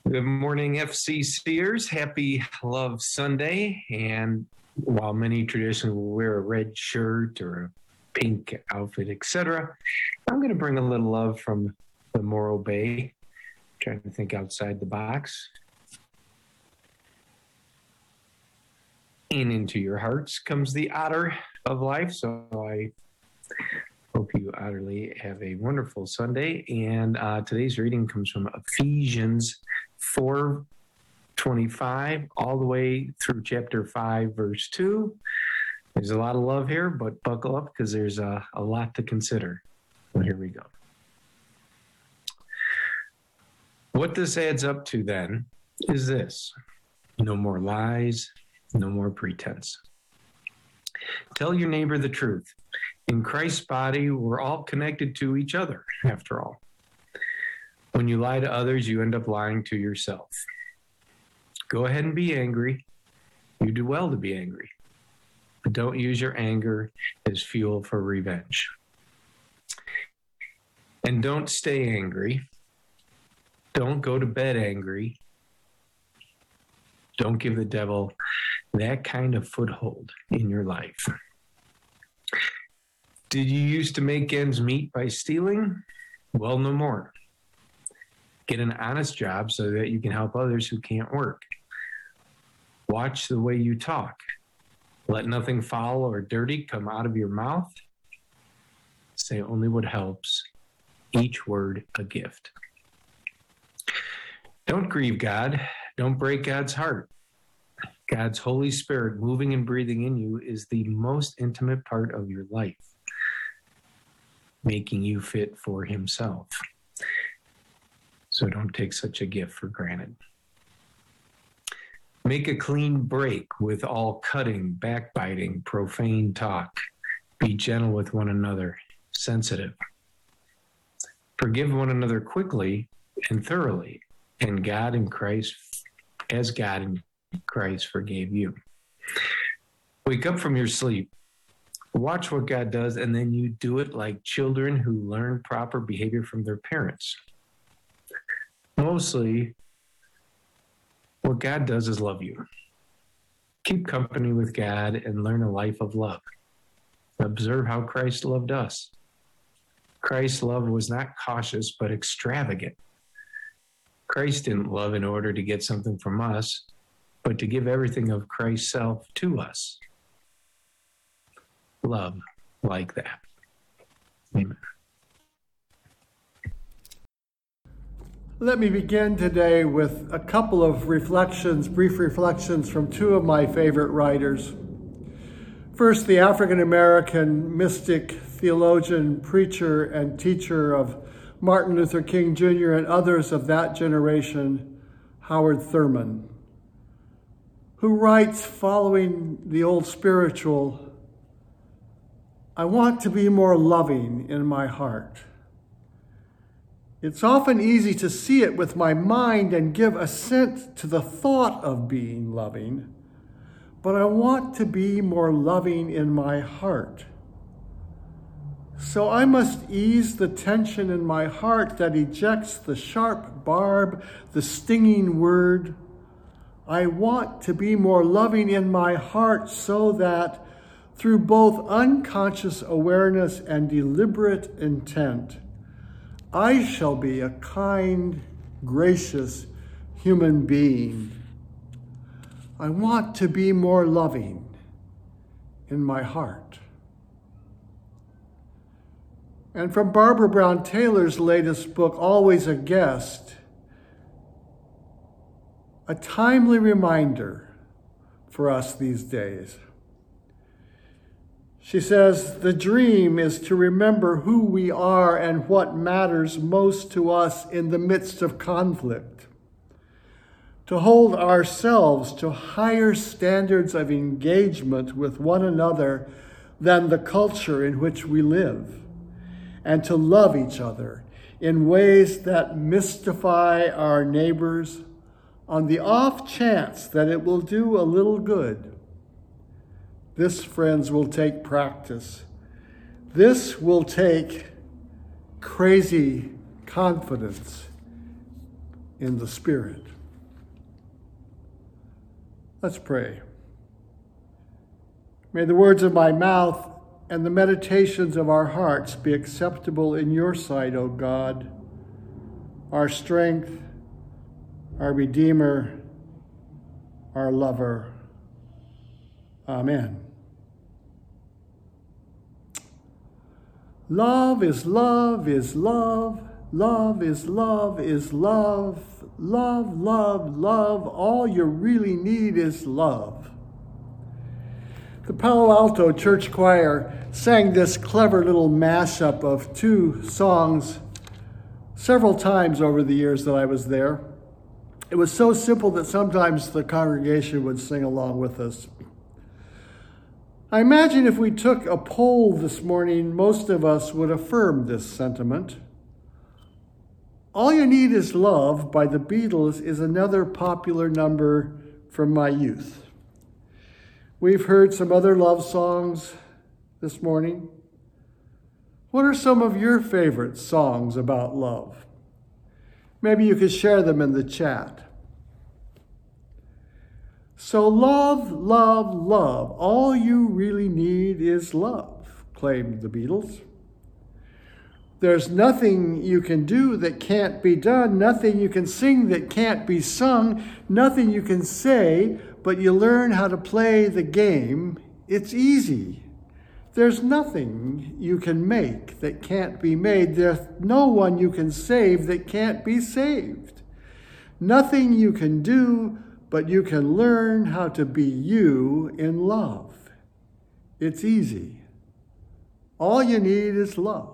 Good morning, FCCers. Happy Love Sunday. And while many traditionally will wear a red shirt or a pink outfit, etc., I'm going to bring a little love from the Morro Bay, trying to think outside the box. And into your hearts comes the otter of life. So I hope you utterly have a wonderful Sunday. And today's reading comes from Ephesians 4:25 all the way through chapter 5, verse 2. There's a lot of love here, but buckle up because there's a lot to consider. So here we go. What this adds up to then is this: no more lies, no more pretense. Tell your neighbor the truth. In Christ's body, we're all connected to each other, after all. When you lie to others, you end up lying to yourself. Go ahead and be angry. You do well to be angry. But don't use your anger as fuel for revenge. And don't stay angry. Don't go to bed angry. Don't give the devil that kind of foothold in your life. Did you used to make ends meet by stealing? Well, no more. Get an honest job so that you can help others who can't work. Watch the way you talk. Let nothing foul or dirty come out of your mouth. Say only what helps. Each word a gift. Don't grieve God. Don't break God's heart. God's Holy Spirit moving and breathing in you is the most intimate part of your life, making you fit for Himself. So don't take such a gift for granted. Make a clean break with all cutting, backbiting, profane talk. Be gentle with one another, sensitive. Forgive one another quickly and thoroughly, and God in Christ, as God in Christ forgave you. Wake up from your sleep. Watch what God does, and then you do it like children who learn proper behavior from their parents. Mostly, what God does is love you. Keep company with God and learn a life of love. Observe how Christ loved us. Christ's love was not cautious, but extravagant. Christ didn't love in order to get something from us, but to give everything of Christ's self to us. Love like that. Amen. Let me begin today with a couple of reflections, brief reflections from two of my favorite writers. First, the African-American mystic, theologian, preacher, and teacher of Martin Luther King Jr. and others of that generation, Howard Thurman, who writes, following the old spiritual, "I want to be more loving in my heart. It's often easy to see it with my mind and give assent to the thought of being loving, but I want to be more loving in my heart. So I must ease the tension in my heart that ejects the sharp barb, the stinging word. I want to be more loving in my heart so that through both unconscious awareness and deliberate intent, I shall be a kind, gracious human being. I want to be more loving in my heart." And from Barbara Brown Taylor's latest book, Always a Guest, a timely reminder for us these days. She says, "The dream is to remember who we are and what matters most to us in the midst of conflict. To hold ourselves to higher standards of engagement with one another than the culture in which we live, and to love each other in ways that mystify our neighbors on the off chance that it will do a little good. This, friends, will take practice. This will take crazy confidence in the Spirit. Let's pray. May the words of my mouth and the meditations of our hearts be acceptable in your sight, O God, our strength, our Redeemer, our lover. Amen. Love is love is love. Love is love is love. Love, love, love. All you really need is love. The Palo Alto Church Choir sang this clever little mashup of two songs several times over the years that I was there. It was so simple that sometimes the congregation would sing along with us. I imagine if we took a poll this morning, most of us would affirm this sentiment. All You Need Is Love by the Beatles is another popular number from my youth. We've heard some other love songs this morning. What are some of your favorite songs about love? Maybe you could share them in the chat. So love, love, love. All you really need is love, claimed the Beatles. There's nothing you can do that can't be done, nothing you can sing that can't be sung, nothing you can say, but you learn how to play the game. It's easy. There's nothing you can make that can't be made. There's no one you can save that can't be saved. Nothing you can do, but you can learn how to be you in love. It's easy. All you need is love.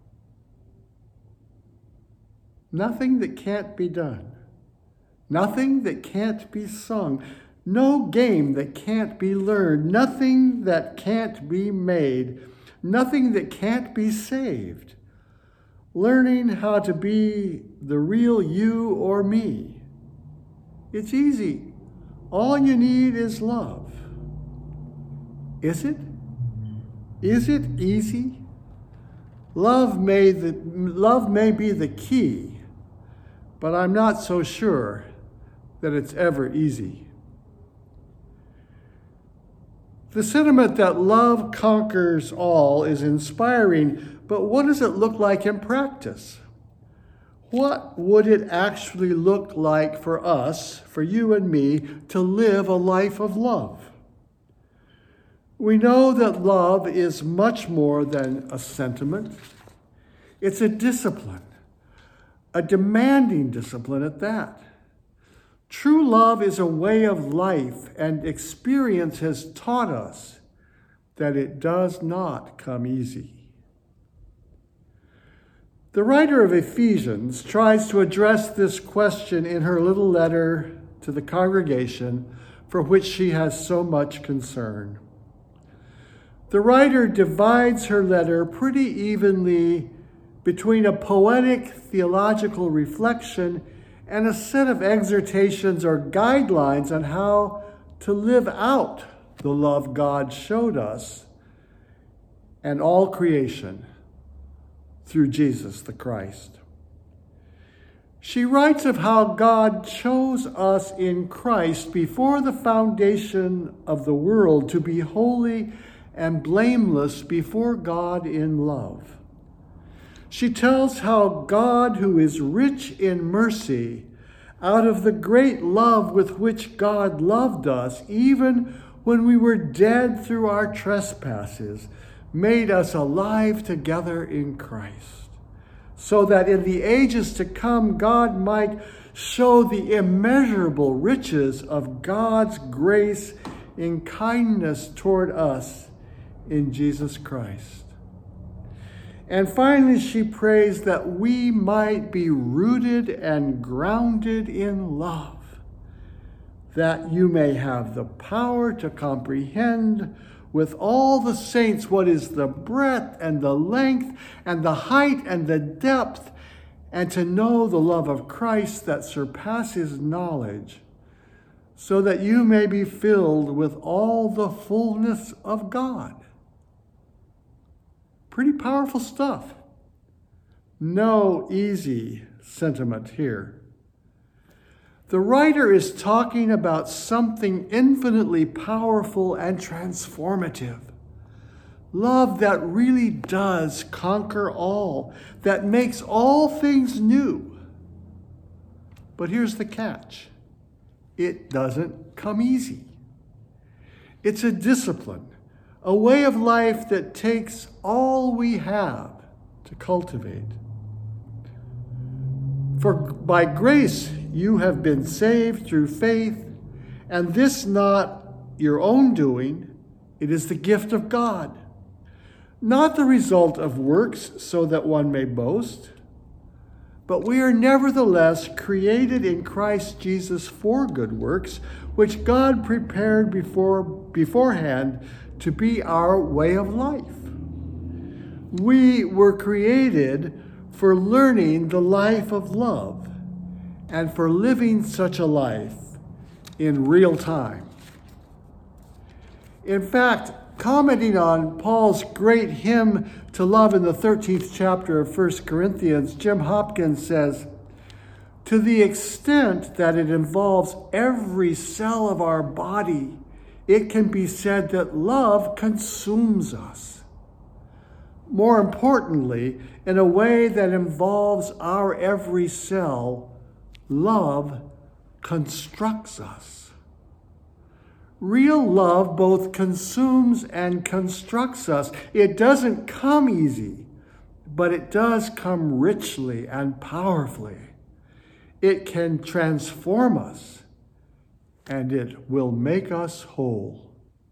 Nothing that can't be done. Nothing that can't be sung. No game that can't be learned. Nothing that can't be made. Nothing that can't be saved. Learning how to be the real you or me. It's easy. All you need is love. Is it? Is it easy? Love may be the key, but I'm not so sure that it's ever easy. The sentiment that love conquers all is inspiring, but what does it look like in practice? What would it actually look like for us, for you and me, to live a life of love? We know that love is much more than a sentiment. It's a discipline, a demanding discipline at that. True love is a way of life, and experience has taught us that it does not come easy. The writer of Ephesians tries to address this question in her little letter to the congregation for which she has so much concern. The writer divides her letter pretty evenly between a poetic theological reflection and a set of exhortations or guidelines on how to live out the love God showed us and all creation through Jesus the Christ. She writes of how God chose us in Christ before the foundation of the world to be holy and blameless before God in love. She tells how God, who is rich in mercy, out of the great love with which God loved us, even when we were dead through our trespasses, made us alive together in Christ, so that in the ages to come God might show the immeasurable riches of God's grace in kindness toward us in Jesus Christ. And finally, she prays that we might be rooted and grounded in love, that you may have the power to comprehend with all the saints what is the breadth and the length and the height and the depth, and to know the love of Christ that surpasses knowledge, so that you may be filled with all the fullness of God. Pretty powerful stuff. No easy sentiment here. The writer is talking about something infinitely powerful and transformative. Love that really does conquer all, that makes all things new. But here's the catch. It doesn't come easy. It's a discipline, a way of life that takes all we have to cultivate. For by grace you have been saved through faith, and this not your own doing, it is the gift of God, not the result of works so that one may boast. But we are nevertheless created in Christ Jesus for good works, which God prepared beforehand to be our way of life. We were created for learning the life of love and for living such a life in real time. In fact, commenting on Paul's great hymn to love in the 13th chapter of 1 Corinthians, Jim Hopkins says, "To the extent that it involves every cell of our body, it can be said that love consumes us. More importantly, in a way that involves our every cell, love constructs us." Real love both consumes and constructs us. It doesn't come easy, but it does come richly and powerfully. It can transform us, and it will make us whole.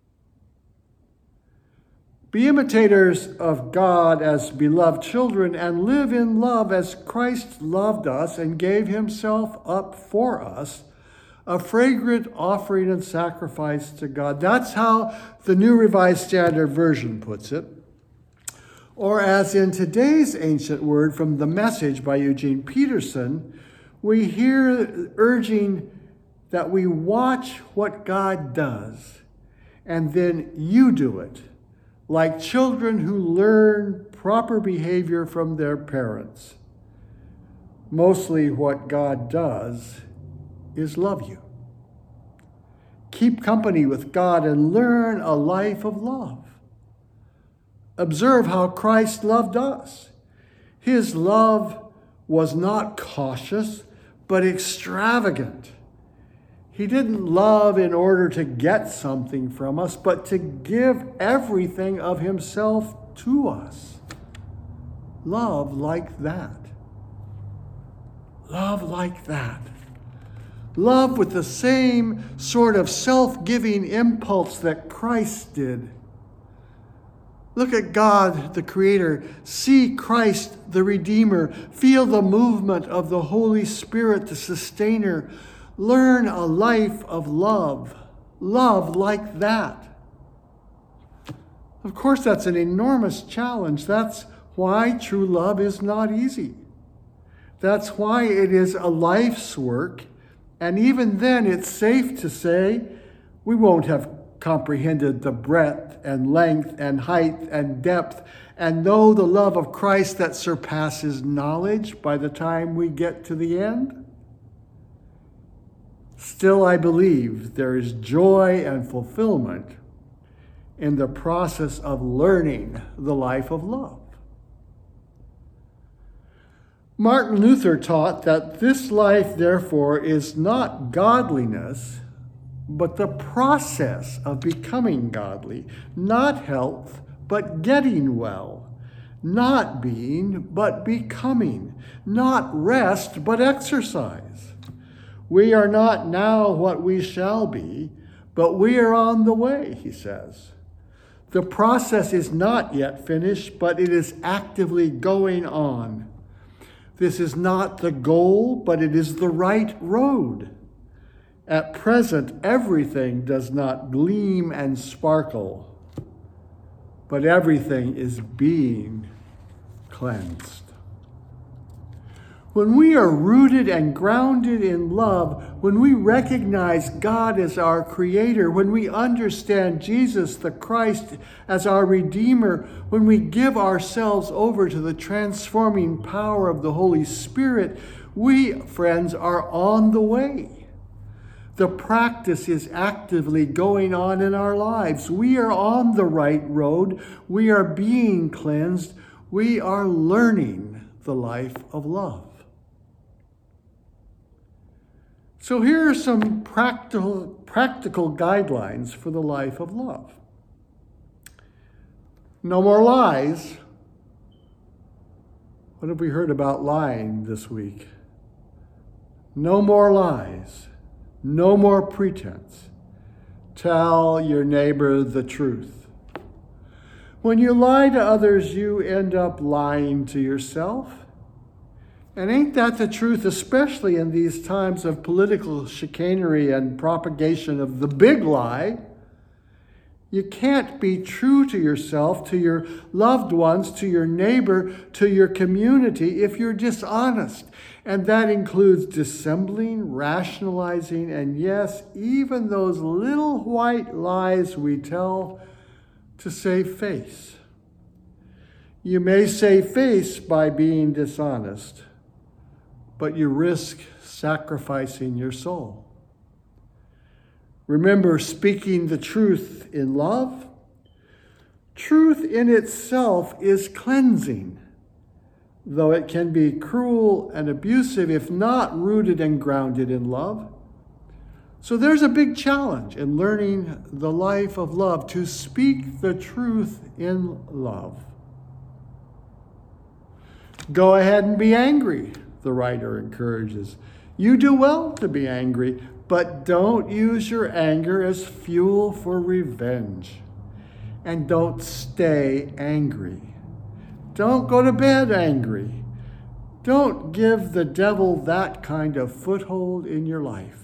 Be imitators of God as beloved children and live in love as Christ loved us and gave himself up for us, a fragrant offering and sacrifice to God. That's how the New Revised Standard Version puts it. Or as in today's ancient word from The Message by Eugene Peterson, we hear urging that we watch what God does, and then you do it, like children who learn proper behavior from their parents. Mostly what God does is love you. Keep company with God and learn a life of love. Observe how Christ loved us. His love was not cautious, but extravagant. He didn't love in order to get something from us, but to give everything of himself to us. Love like that. Love like that. Love with the same sort of self-giving impulse that Christ did. Look at God, the Creator. See Christ, the Redeemer. Feel the movement of the Holy Spirit, the Sustainer. Learn a life of love. Love like that. Of course, that's an enormous challenge. That's why true love is not easy. That's why it is a life's work. And even then, it's safe to say we won't have comprehended the breadth and length and height and depth and know the love of Christ that surpasses knowledge by the time we get to the end. Still, I believe there is joy and fulfillment in the process of learning the life of love. Martin Luther taught that this life, therefore, is not godliness, but the process of becoming godly, not health, but getting well, not being, but becoming, not rest, but exercise. We are not now what we shall be, but we are on the way, he says. The process is not yet finished, but it is actively going on. This is not the goal, but it is the right road. At present, everything does not gleam and sparkle, but everything is being cleansed. When we are rooted and grounded in love, when we recognize God as our Creator, when we understand Jesus the Christ as our Redeemer, when we give ourselves over to the transforming power of the Holy Spirit, we, friends, are on the way. The practice is actively going on in our lives. We are on the right road. We are being cleansed. We are learning the life of love. So here are some practical guidelines for the life of love. No more lies. What have we heard about lying this week? No more lies. No more pretense. Tell your neighbor the truth. When you lie to others, you end up lying to yourself. And ain't that the truth, especially in these times of political chicanery and propagation of the big lie? You can't be true to yourself, to your loved ones, to your neighbor, to your community if you're dishonest. And that includes dissembling, rationalizing, and yes, even those little white lies we tell to save face. You may save face by being dishonest, but you risk sacrificing your soul. Remember, speaking the truth in love. Truth in itself is cleansing, though it can be cruel and abusive if not rooted and grounded in love. So there's a big challenge in learning the life of love, to speak the truth in love. Go ahead and be angry, the writer encourages. You do well to be angry, but don't use your anger as fuel for revenge. And don't stay angry. Don't go to bed angry. Don't give the devil that kind of foothold in your life.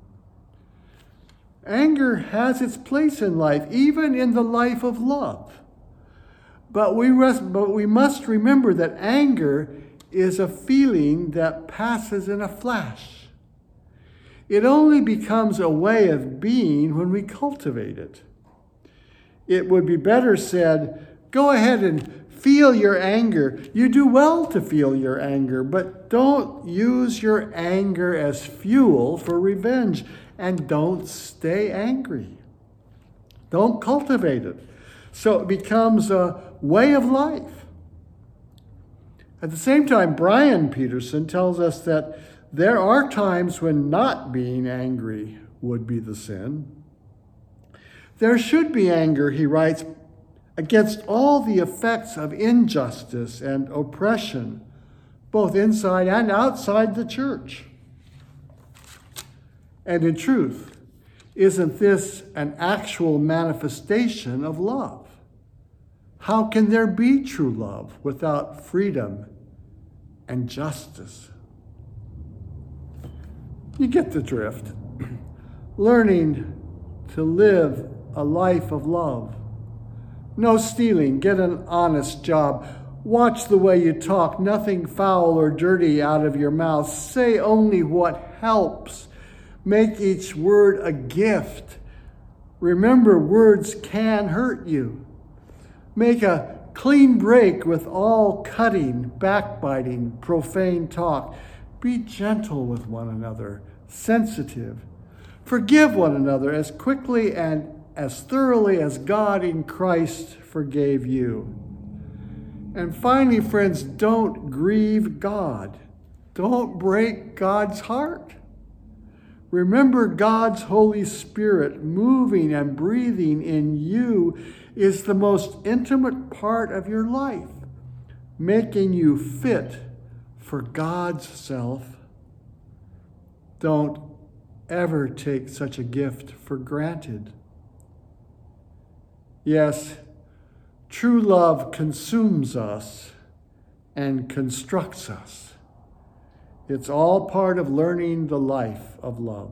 Anger has its place in life, even in the life of love. But we must remember that anger is a feeling that passes in a flash. It only becomes a way of being when we cultivate it. It would be better said, go ahead and feel your anger. You do well to feel your anger, but don't use your anger as fuel for revenge, and don't stay angry. Don't cultivate it, so it becomes a way of life. At the same time, Brian Peterson tells us that there are times when not being angry would be the sin. There should be anger, he writes, against all the effects of injustice and oppression, both inside and outside the church. And in truth, isn't this an actual manifestation of love? How can there be true love without freedom and justice? You get the drift. Learning to live a life of love. No stealing, get an honest job. Watch the way you talk, nothing foul or dirty out of your mouth. Say only what helps. Make each word a gift. Remember, words can hurt you. Make a clean break with all cutting, backbiting, profane talk. Be gentle with one another, sensitive. Forgive one another as quickly and as thoroughly as God in Christ forgave you. And finally, friends, don't grieve God. Don't break God's heart. Remember, God's Holy Spirit moving and breathing in you is the most intimate part of your life, making you fit for God's self. Don't ever take such a gift for granted. Yes, true love consumes us and constructs us. It's all part of learning the life of love.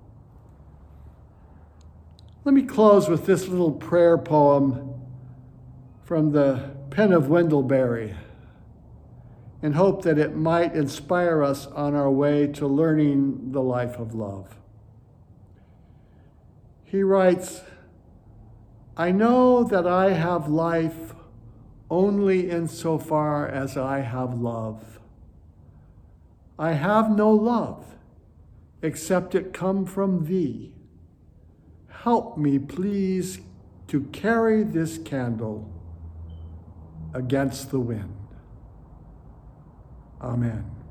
Let me close with this little prayer poem from the pen of Wendell Berry, and hope that it might inspire us on our way to learning the life of love. He writes, I know that I have life only insofar as I have love. I have no love except it come from thee. Help me, please, to carry this candle against the wind. Amen.